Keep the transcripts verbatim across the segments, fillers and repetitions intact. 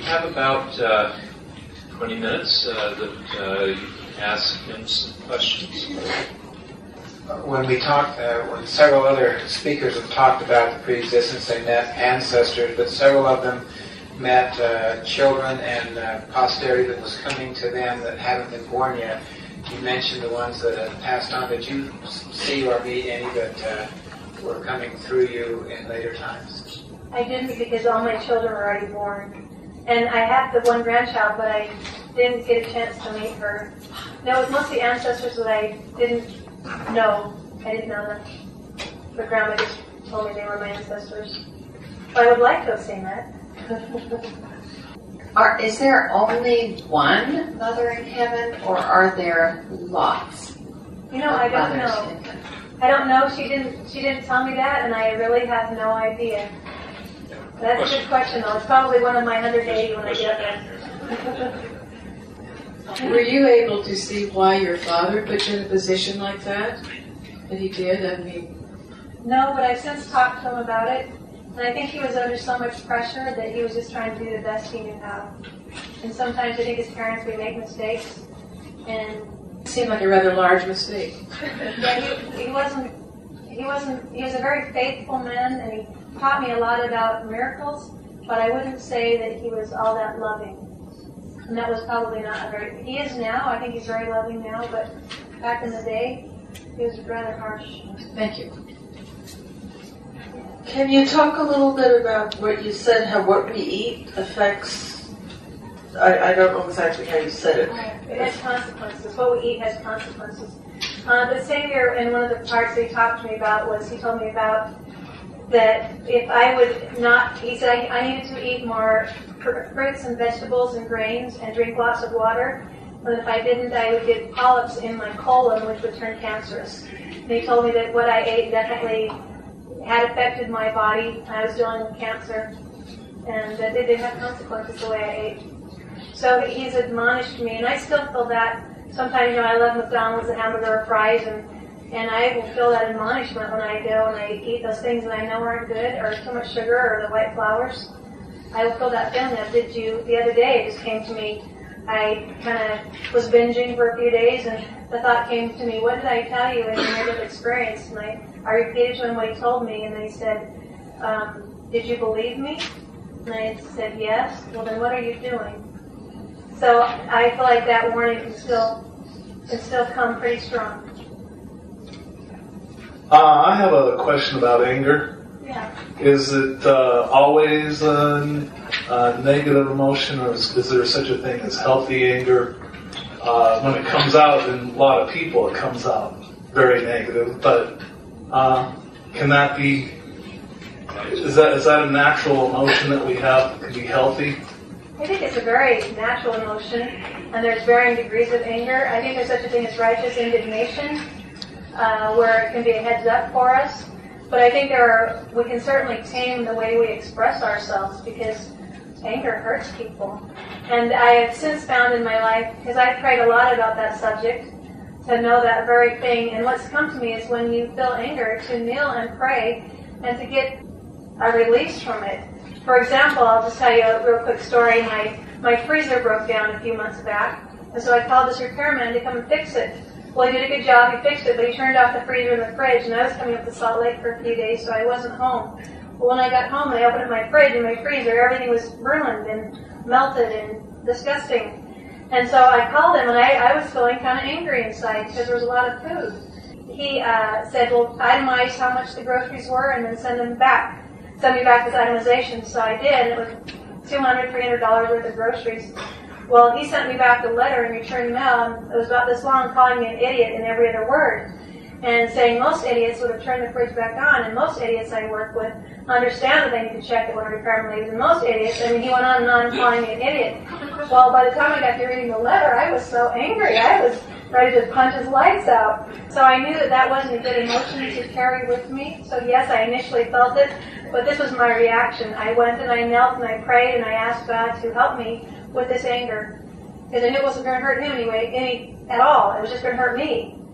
have about uh, twenty minutes uh, that uh, you can ask him some questions. When we talked, uh, when several other speakers have talked about the pre-existence, they met ancestors, but several of them met uh, children and uh, posterity that was coming to them that haven't been born yet. You mentioned the ones that have passed on. Did you see or meet any that uh, were coming through you in later times? I didn't, because all my children were already born. And I have the one grandchild, but I didn't get a chance to meet her. No, it was mostly ancestors that I didn't know. I didn't know them. But Grandma just told me they were my ancestors. But I would like to have seen that. Are, is there only one mother in heaven, or are there lots? You know, I don't know. I don't know. She didn't. She didn't tell me that, and I really have no idea. That's a good question, though. It's probably one of my one hundred eighty when I get there. Were you able to see why your father put you in a position like that? That he did? I mean, no, but I've since talked to him about it. And I think he was under so much pressure that he was just trying to do the best he knew how. And sometimes I think as parents we make mistakes. And it seemed like a rather large mistake. Yeah, he, he wasn't. He wasn't. He was a very faithful man, and he taught me a lot about miracles. But I wouldn't say that he was all that loving. And that was probably not a very. He is now. I think he's very loving now. But back in the day, he was rather harsh. Thank you. Can you talk a little bit about what you said, how what we eat affects, I, I don't know exactly how you said it. It has consequences. What we eat has consequences. Uh, the Savior, in one of the parts that he talked to me about, was he told me about that if I would not, he said I, I needed to eat more fruits and vegetables and grains and drink lots of water. But if I didn't, I would get polyps in my colon, which would turn cancerous. And he told me that what I ate definitely had affected my body. I was dealing with cancer, and that it did have consequences the way I ate. So he's admonished me, and I still feel that. Sometimes, you know, I love McDonald's, a hamburger, or fries, and, and I will feel that admonishment when I go and I eat those things that I know aren't good, or too much sugar, or the white flours. I will feel that feeling. That did you the other day? It just came to me. I kind of was binging for a few days, and the thought came to me, what did I tell you in your negative experience? And I, I repeated to him what he told me, and then he said, um, did you believe me? And I said, yes. Well, then what are you doing? So I feel like that warning can still, can still come pretty strong. Uh, I have a question about anger. Yeah. Is it uh, always a, a negative emotion, or is, is there such a thing as healthy anger? Uh, when it comes out in a lot of people, it comes out very negative. But uh, can that be? Is that is that a natural emotion that we have that can be healthy? I think it's a very natural emotion, and there's varying degrees of anger. I think there's such a thing as righteous indignation, uh, where it can be a heads up for us. But I think there are, we can certainly tame the way we express ourselves, because anger hurts people. And I have since found in my life, because I prayed a lot about that subject, to know that very thing. And what's come to me is when you feel anger, to kneel and pray and to get a release from it. For example, I'll just tell you a real quick story. My, my freezer broke down a few months back, and so I called this repairman to come and fix it. Well, he did a good job, he fixed it, but he turned off the freezer and the fridge, and I was coming up to Salt Lake for a few days, so I wasn't home. Well, when I got home and I opened up my fridge and my freezer, everything was ruined and melted and disgusting. And so I called him, and I, I was feeling kind of angry inside because there was a lot of food. He uh, said, well, itemize how much the groceries were and then send them back. Send me back this itemization. So I did, and it was two hundred dollars, three hundred dollars worth of groceries. Well, he sent me back the letter in return mail, and it was about this long, calling me an idiot in every other word, and saying most idiots would have turned the fridge back on, and most idiots I work with understand that they need to check it when a repairman leaves, and most idiots, I mean, he went on and on calling me an idiot. Well, by the time I got to reading the letter, I was so angry, I was ready to punch his lights out. So I knew that that wasn't a good emotion to carry with me. So yes, I initially felt it, but this was my reaction. I went and I knelt and I prayed and I asked God to help me with this anger, because I knew it wasn't going to hurt him anyway, any at all. It was just going to hurt me.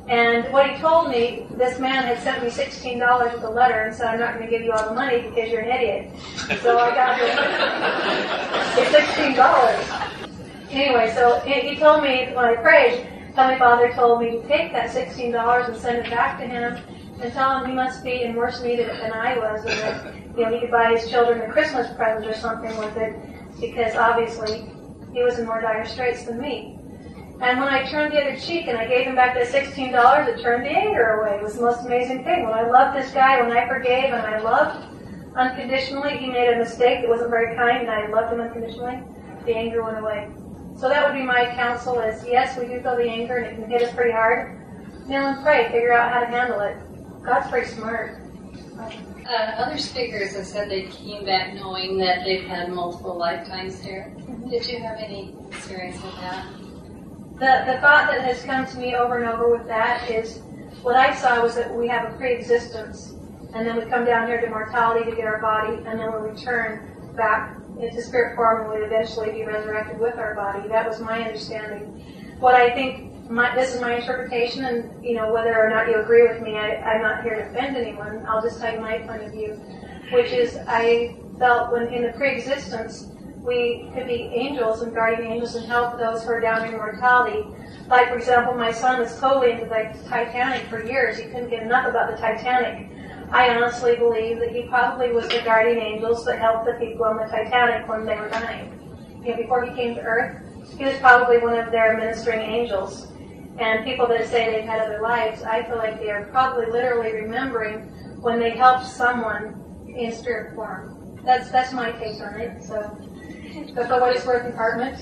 And what he told me, this man had sent me sixteen dollars with a letter and said, I'm not going to give you all the money because you're an idiot. So I got the sixteen dollars. Anyway, so he told me when I prayed, Heavenly Father told me to take that sixteen dollars and send it back to him and tell him he must be in worse need of it than I was, and that, you know, he could buy his children a Christmas present or something with it, because obviously he was in more dire straits than me. And when I turned the other cheek and I gave him back that sixteen dollars, it turned the anger away. It was the most amazing thing. When I loved this guy, when I forgave and I loved unconditionally, he made a mistake that wasn't very kind, and I loved him unconditionally, the anger went away. So that would be my counsel is, yes, we do feel the anger and it can hit us pretty hard. Kneel and pray, figure out how to handle it. God's pretty smart. Uh, other speakers have said they came back knowing that they've had multiple lifetimes here. Mm-hmm. Did you have any experience with that? The, the thought that has come to me over and over with that is, what I saw was that we have a pre-existence, and then we come down here to mortality to get our body, and then we return back into spirit form and would eventually be resurrected with our body. That was my understanding. What I think, my, this is my interpretation, and you know whether or not you agree with me, I, I'm not here to offend anyone. I'll just tell you my point of view, which is I felt when in the pre-existence we could be angels and guardian angels and help those who are down in mortality. Like, for example, my son was totally into the Titanic for years. He couldn't get enough about the Titanic. I honestly believe that he probably was the guardian angels that helped the people on the Titanic when they were dying. You know, before he came to Earth, he was probably one of their ministering angels. And people that say they've had other lives, I feel like they are probably literally remembering when they helped someone in spirit form. That's that's my take on it. So, but for what it's worth, department.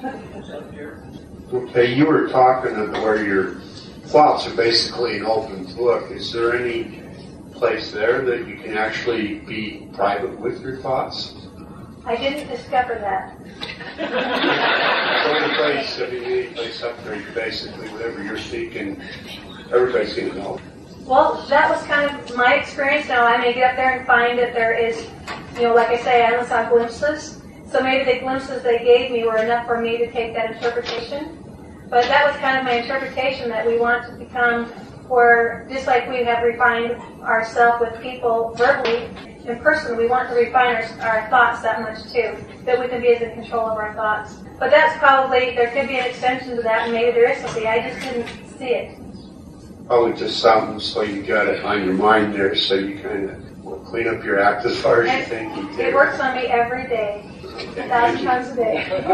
Okay, you were talking about where your thoughts are basically an open book. Is there any place there that you can actually be private with your thoughts? I didn't discover that. Any place, I mean, any place up there, you basically, whatever you're seeking, everybody's going to know. Well, that was kind of my experience. Now, I may get up there and find that there is, you know, like I say, I only saw glimpses. So maybe the glimpses they gave me were enough for me to take that interpretation. But that was kind of my interpretation, that we want to become, where just like we have refined ourselves with people verbally, in person, we want to refine our, our thoughts that much too, that we can be as in control of our thoughts. But that's probably, there could be an extension to that, and maybe there is something. I just didn't see it. Probably just something so you got it on your mind there, so you kind of will clean up your act as far as And you think you it can. works on me every day, a thousand times a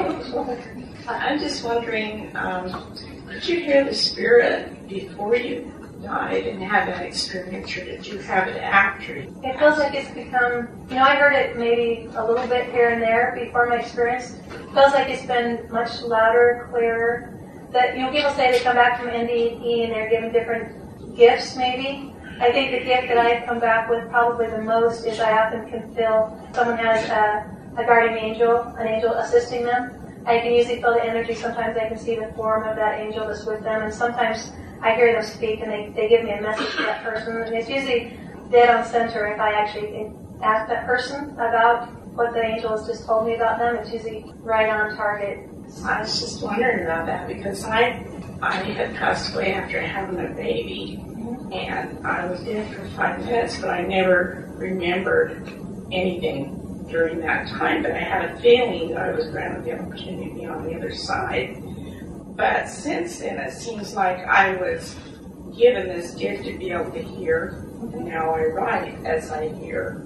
day. I'm just wondering, um, did you hear the Spirit before you died and had that experience, or did you have it after? It feels like it's become, you know, I heard it maybe a little bit here and there before my experience. It feels like it's been much louder, clearer. That, you know, people say they come back from N D E and they're given different gifts maybe. I think the gift that I come back with probably the most is I often can feel someone has a, a guardian angel, an angel assisting them. I can usually feel the energy. Sometimes I can see the form of that angel that's with them, and sometimes I hear them speak and they, they give me a message to that person. And it's usually dead on center if I actually ask that person about what the angel has just told me about them. It's usually right on target. I was just wondering about that because I I had passed away after having a baby, mm-hmm. and I was dead for five minutes, but I never remembered anything during that time. But I had a feeling that I was granted the opportunity to be on the other side. But since then, it seems like I was given this gift to be able to hear. And now I write as I hear.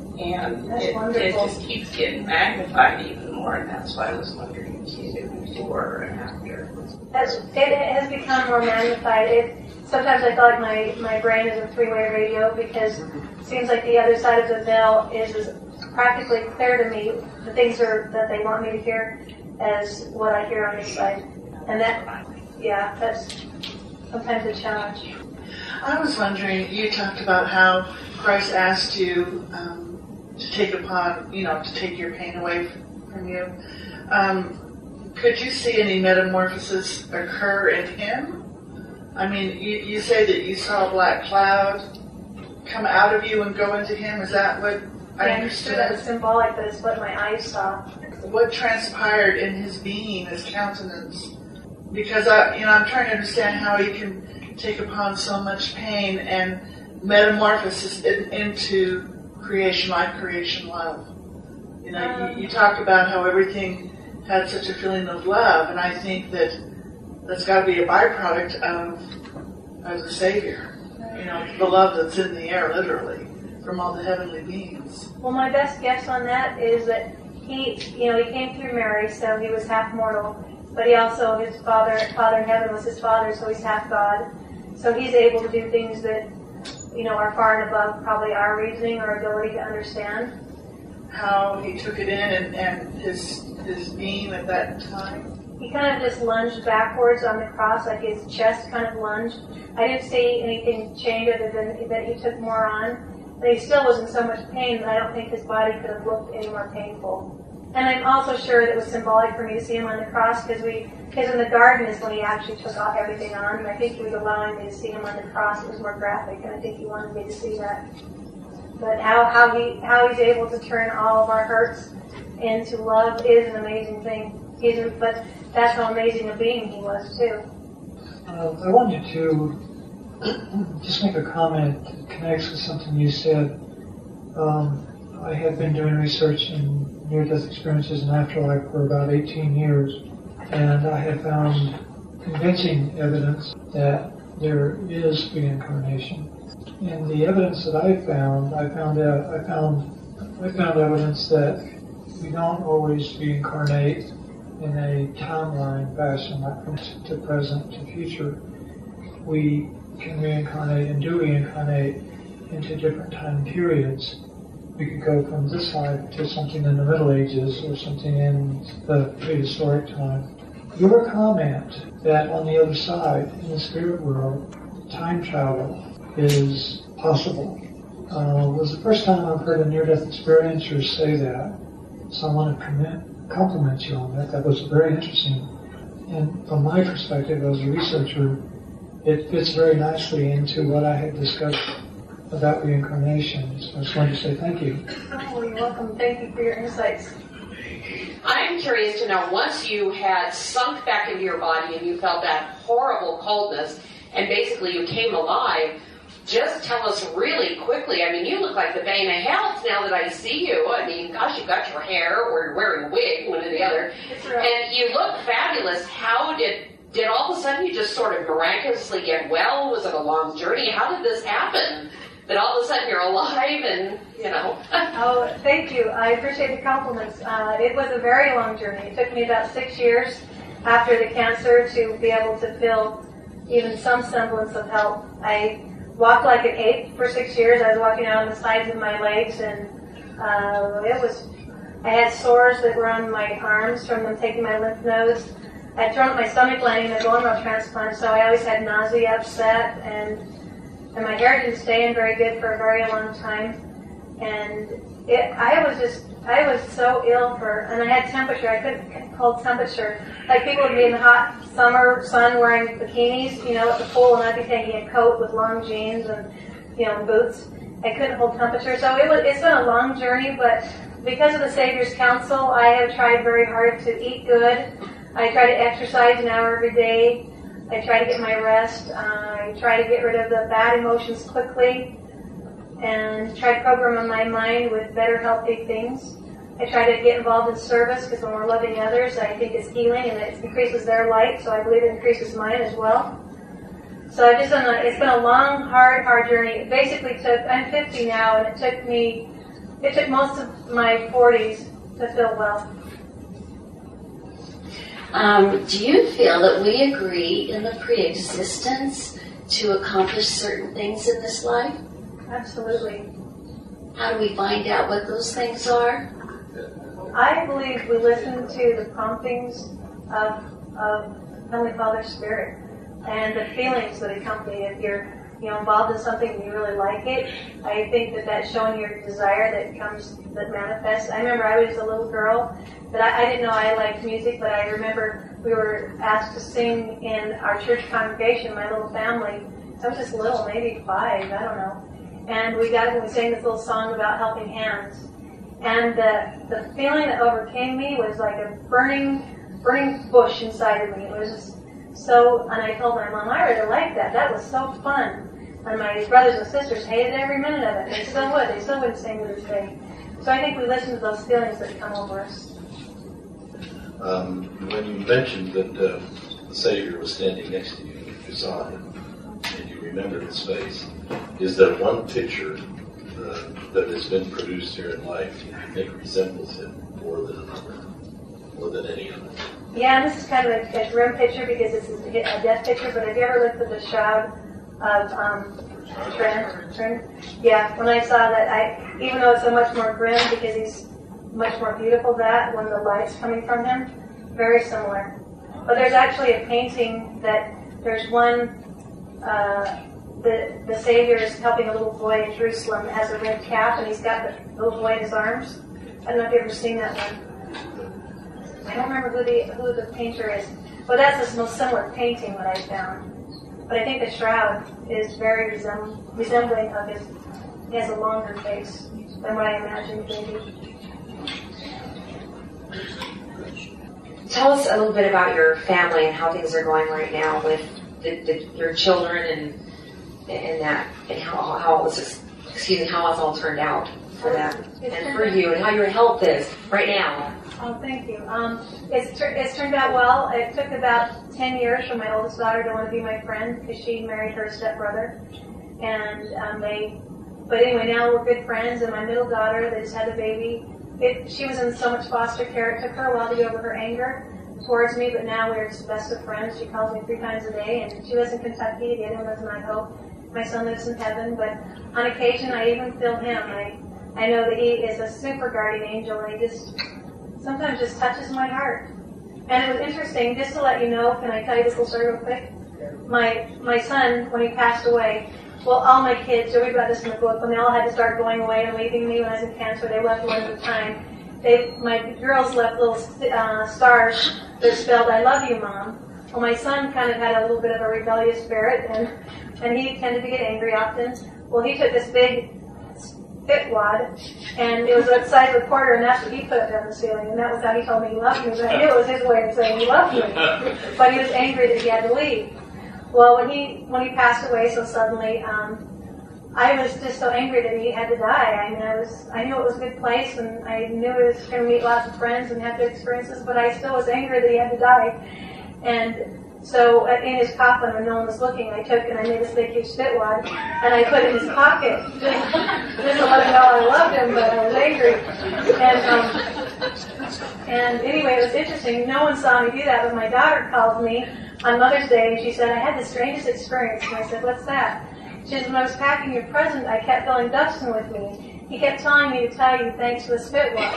And it, it just keeps getting magnified even more, and that's why I was wondering if you did before or after. That's, it has become more magnified. It, sometimes I feel like my, my brain is a three-way radio because it seems like the other side of the veil is, is practically clear to me. The things are that they want me to hear as what I hear on this side. And that, yeah, that's sometimes a challenge. I was wondering, you talked about how Christ asked you um, to take upon, you know, to take your pain away from you. Um, could you see any metamorphosis occur in him? I mean, you, you say that you saw a black cloud come out of you and go into him. Is that what I yeah, understood? That was symbolic, but it's what my eyes saw. What transpired in his being, his countenance? Because I, you know, I'm trying to understand how he can take upon so much pain and metamorphosis in, into creation life, creation love. You know, um, you, you talk about how everything had such a feeling of love, and I think that that's got to be a byproduct of, of the Savior. You know, the love that's in the air, literally, from all the heavenly beings. Well, my best guess on that is that he, you know, he came through Mary, so he was half mortal, but he also, his father, Father in heaven was his father, so he's half God. So he's able to do things that, you know, are far and above probably our reasoning or ability to understand. How he took it in and, and his his being at that time? He kind of just lunged backwards on the cross, like his chest kind of lunged. I didn't see anything change other than that he took more on. But he still was in so much pain that I don't think his body could have looked any more painful. And I'm also sure that it was symbolic for me to see him on the cross because we, because in the garden is when he actually took off everything on. And I think he was allowing me to see him on the cross. It was more graphic, and I think he wanted me to see that. But how, how he how he's able to turn all of our hurts into love is an amazing thing. He's a, but that's how amazing a being he was too. Uh, I wanted to just make a comment that connects with something you said. Um, I have been doing research in near-death experiences and afterlife for about eighteen years, and I have found convincing evidence that there is reincarnation. And the evidence that I found, I found out, I found, I found evidence that we don't always reincarnate in a timeline fashion, like from to present to future. We can reincarnate and do reincarnate into different time periods. We could go from this life to something in the Middle Ages or something in the prehistoric time. Your comment that on the other side, in the spirit world, time travel is possible uh, was the first time I've heard a near-death experiencer say that. So I want to commend, compliment you on that. That was very interesting. And from my perspective as a researcher, it fits very nicely into what I had discussed about reincarnation. So I just wanted to say thank you. Oh, you're welcome. Thank you for your insights. I'm curious to know, once you had sunk back into your body and you felt that horrible coldness, and basically you came alive, just tell us really quickly. I mean, you look like the bane of health now that I see you. I mean, gosh, you've got your hair, or you're wearing a wig, one or the other. Right. And you look fabulous. How did, did all of a sudden you just sort of miraculously get well? Was it a long journey? How did this happen? That all of a sudden you're alive and, you know. Oh, thank you. I appreciate the compliments. Uh, it was a very long journey. It took me about six years after the cancer to be able to feel even some semblance of health. I walked like an ape for six years. I was walking out on the sides of my legs, and uh, it was, I had sores that were on my arms from them taking my lymph nodes. I had thrown up my stomach lining a bone marrow transplant, so I always had nausea, upset, and and my hair didn't stay in very good for a very long time. And it, I was just, I was so ill for, and I had temperature. I couldn't hold temperature. Like people would be in the hot summer sun wearing bikinis, you know, at the pool, and I'd be taking a coat with long jeans and, you know, boots. I couldn't hold temperature. So it was, it's been a long journey, but because of the Savior's counsel, I have tried very hard to eat good. I try to exercise an hour every day. I try to get my rest. Uh, I try to get rid of the bad emotions quickly and try to program my mind with better, healthy things. I try to get involved in service because when we're loving others, I think it's healing and it increases their light, so I believe it increases mine as well. So I've just done a, it's been a long, hard, hard journey. It basically took, I'm fifty now, and it took me, it took most of my forties to feel well. Um, do you feel that we agree in the pre-existence to accomplish certain things in this life? Absolutely. How do we find out what those things are? I believe we listen to the promptings of, of Heavenly Father's Spirit and the feelings that accompany it. If you're you know, involved in something and you really like it, I think that that's showing your desire that comes, that manifests. I remember I was a little girl, but I, I didn't know I liked music, but I remember we were asked to sing in our church congregation, my little family. I was just little, maybe five, I don't know. And we got and we sang this little song about helping hands. And the, the feeling that overcame me was like a burning, burning bush inside of me. It was just, So, and I told my mom, I really liked that. That was so fun. And my brothers and sisters hated every minute of it. They still would. They still wouldn't sing to this day. So I think we listen to those feelings that come over us. Um, when you mentioned that uh, the Savior was standing next to you, and you saw him, and you remembered his face, is there one picture uh, that has been produced here in life that you think resembles him more than another, more than any other? Yeah, and this is kind of a, a grim picture because it's a death picture, but have you ever looked at the shroud of um, Trent? Trent? Yeah, when I saw that, I even though it's so much more grim because he's much more beautiful, that when the light's coming from him, very similar. But there's actually a painting that there's one, uh, the the Savior is helping a little boy in Jerusalem that has a red cap, and he's got the little boy in his arms. I don't know if you've ever seen that one. I don't remember who the who the painter is, but that's the most similar painting that I found. But I think the shroud is very resem- resembling of his. He has a longer face than what I imagined maybe. Tell us a little bit about your family and how things are going right now with the, the, your children and and that and how how it was excuse me how it's all turned out for them and for you and how your health is right now. Oh, thank you. Um, it's, tur- it's turned out well. It took about ten years for my oldest daughter to want to be my friend because she married her stepbrother. And um, they, but anyway, now we're good friends. And my middle daughter that just had a baby, it, she was in so much foster care. It took her a while to get over her anger towards me, but now we're just best of friends. She calls me three times a day, and she lives in Kentucky. The other one lives in Idaho. My son lives in heaven, but on occasion I even feel him. I, I know that he is a super guardian angel, and he just sometimes just touches my heart. And it was interesting, just to let you know, can I tell you this little story real quick? My my son, when he passed away, well, all my kids, Joey got this in the book, when they all had to start going away and leaving me when I was in cancer, they left one at a time. They, my girls left little uh, stars that spelled, I love you, Mom. Well, my son kind of had a little bit of a rebellious spirit, and, and he tended to get angry often. Well, he took this big spit wad, and it was the size of a quarter, and that's what he put up down the ceiling, and that was how he told me he loved me. But I knew it was his way of saying he loved me. But he was angry that he had to leave. Well, when he when he passed away so suddenly, um, I was just so angry that he had to die. I mean, I was I knew it was a good place, and I knew he was going to meet lots of friends and have good experiences, but I still was angry that he had to die. And so in his coffin, when no one was looking, I took and I made this big huge spit wad, and I put it in his pocket. Just, just to let him know I loved him, but I was angry. And um, and anyway, it was interesting. No one saw me do that, but my daughter called me on Mother's Day, and she said, I had the strangest experience. And I said, what's that? She said, when I was packing your present, I kept feeling Dustin with me. He kept telling me to tell you thanks for the spit wad.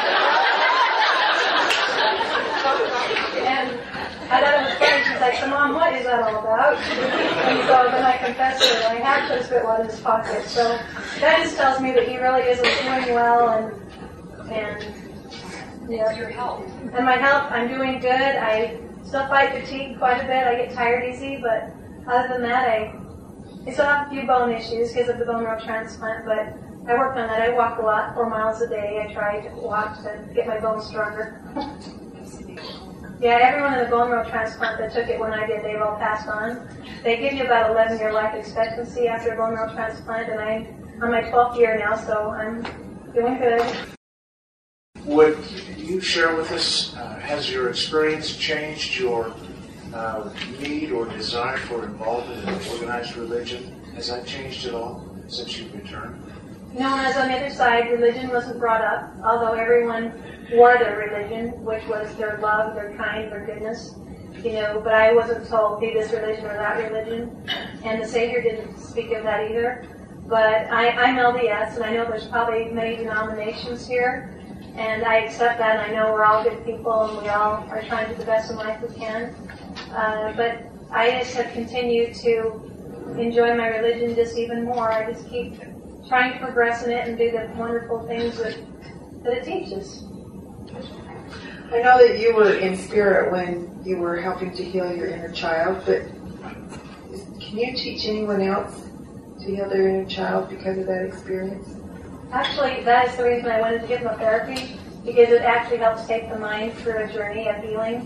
And I thought it was funny. She's like, so Mom, what is that all about? And so then I confessed to her that I had put a spit wad in his pocket. So that just tells me that he really is doing well, and and you know, your health. And my health, I'm doing good. I still fight fatigue quite a bit. I get tired easy, but other than that, I, I still have a few bone issues because of the bone marrow transplant, but I worked on that. I walk a lot, four miles a day. I try to walk to get my bones stronger. Yeah, everyone in the bone marrow transplant that took it when I did, they've all passed on. They give you about eleven year life expectancy after a bone marrow transplant, and I'm on my twelfth year now, so I'm doing good. Would you share with us, uh, has your experience changed your uh, need or desire for involvement in organized religion? Has that changed at all since you've returned? No, as on the other side, religion wasn't brought up, although everyone wore their religion, which was their love, their kind, their goodness, you know, but I wasn't told, be this religion or that religion, and the Savior didn't speak of that either. But I, I'm L D S, and I know there's probably many denominations here, and I accept that, and I know we're all good people, and we all are trying to do the best in life we can. Uh, but I just have continued to enjoy my religion just even more. I just keep trying to progress in it and do the wonderful things that, that it teaches. I know that you were in spirit when you were helping to heal your inner child, but can you teach anyone else to heal their inner child because of that experience? Actually, that is the reason I went into hypnotherapy, because it actually helps take the mind through a journey of healing.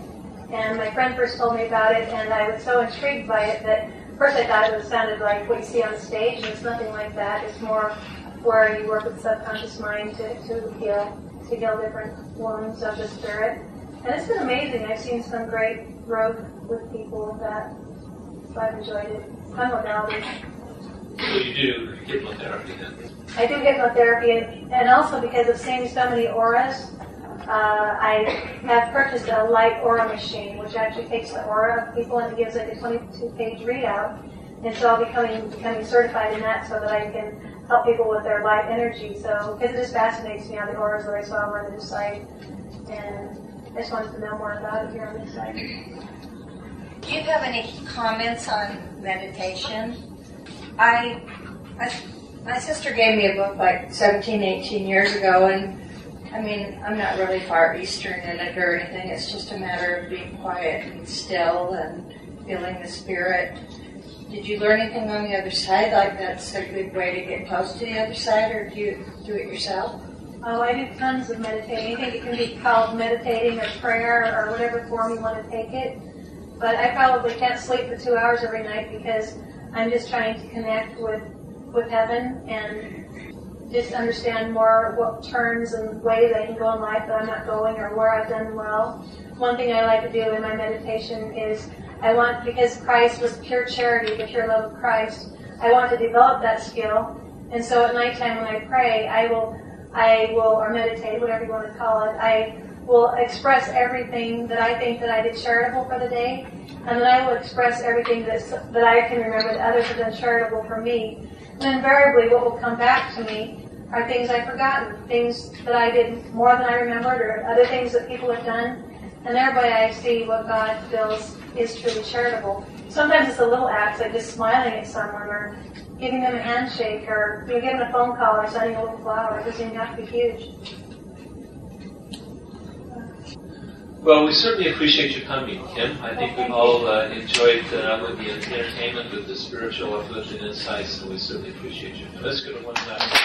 And my friend first told me about it, and I was so intrigued by it that first I thought it sounded like what you see on the stage, and it's nothing like that. It's more where you work with the subconscious mind to, to heal, to heal different wounds of the spirit. And it's been amazing. I've seen some great growth with people with that, so I've enjoyed it. Fun modality. So you do hypnotherapy then? I do hypnotherapy, and, and also because of seeing so many auras, uh, I have purchased a light aura machine, which actually takes the aura of people and it gives like a twenty-two page readout. And so I'll be becoming, becoming certified in that so that I can help people with their light energy. So, because it just fascinates me how the auras that I saw were on this site. And I just wanted to know more about it here on this site. Do you have any comments on meditation? I, I, my sister gave me a book like seventeen, eighteen years ago, and I mean, I'm not really Far Eastern in it or anything. It's just a matter of being quiet and still and feeling the spirit. Did you learn anything on the other side? Like that's a good way to get close to the other side, or do you do it yourself? Oh, I do tons of meditating. I think it can be called meditating or prayer or whatever form you want to take it. But I probably can't sleep for two hours every night because I'm just trying to connect with, with heaven and just understand more what turns and ways I can go in life that I'm not going or where I've done well. One thing I like to do in my meditation is I want, because Christ was pure charity, the pure love of Christ, I want to develop that skill. And so at nighttime when I pray, I will, I will, or meditate, whatever you want to call it, I will express everything that I think that I did charitable for the day, and then I will express everything that that I can remember that others have done charitable for me. And invariably what will come back to me are things I've forgotten, things that I did more than I remembered, or other things that people have done. And thereby I see what God feels is truly charitable. Sometimes it's a little acts, like just smiling at someone, or giving them a handshake, or you know, giving a phone call, or sending a little flower. It doesn't even have to be huge. Well, we certainly appreciate you coming, Kim. I think we've all uh, enjoyed uh, with the entertainment, with the spiritual uplifting insights, and we certainly appreciate you. Let's go to one last.